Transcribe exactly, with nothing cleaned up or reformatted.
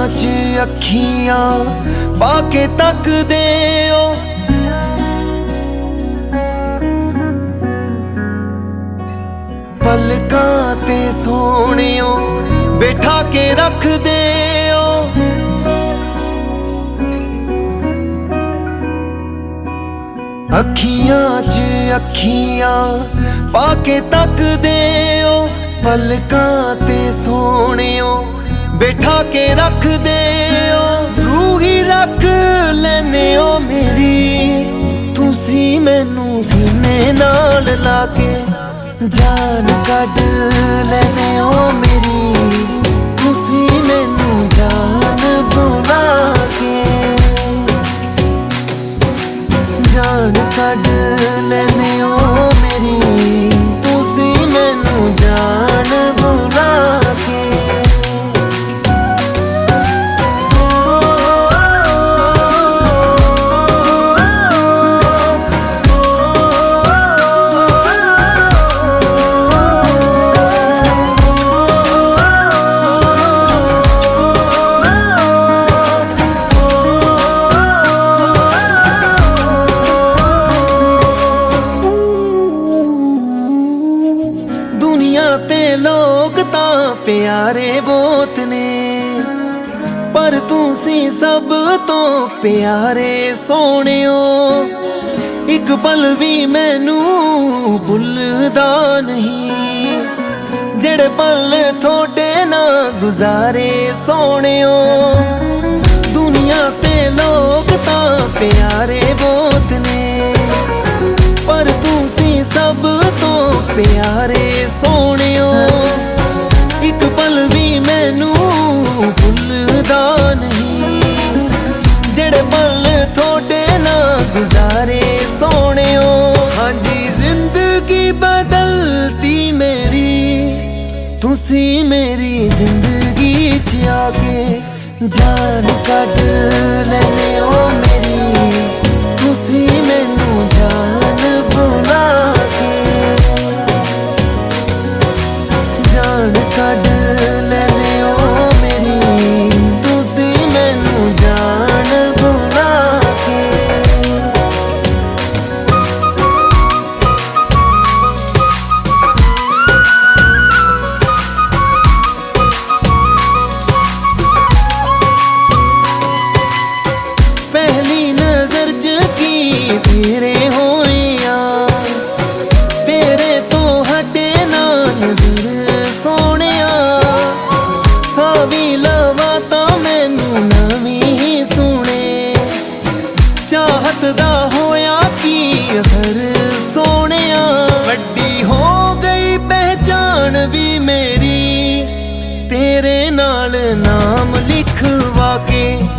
च अखियां पाके तकदे ओ पलकां ते सोहणियों बैठा के रख दे ओ अखियां च अखियां पाके तकदे ओ पलकां ते सोहणियों बैठा के रख दे ओ रूही रख लेने ओ मेरी तुसी मैनू सीने नाल लाके जान कढ लेने ओ मेरी तुसी मैनू जान बुला के जान कढ लेने ओ मेरी तुसी मैनू जान बुला के ते लोग तां प्यारे बहुत ने पर तुसी सब तो प्यारे सोहणियो एक पल भी मैनू भुलदा नहीं जेड़े पल थोड़े ना गुजारे सोहणियो दुनिया ते लोग तां प्यारे बहुत ने पर तुसी सब तो प्यारे सोहणियो एक पल भी मैनू भुलदा नहीं जेड़े पल थोड़े ना गुजारे सोहणियो हाँ जी जिंदगी बदलती मेरी तुसी मेरी जिंदगी च आके जान कढ लेने ओ मेरी तुसी मैनू जान बुला के जान कढ लेने ओ मेरी तुसी मैनू जान बुला के पहली नजर च की तेरे होया तेरे तो हटे ना नजर सोहणिया सावी लवा तो मैनू नवी सुने चाहत दा होया की असर सोहणिया वड्डी हो गई पहचान भी मेरी तेरे नाल नाम लिखवा के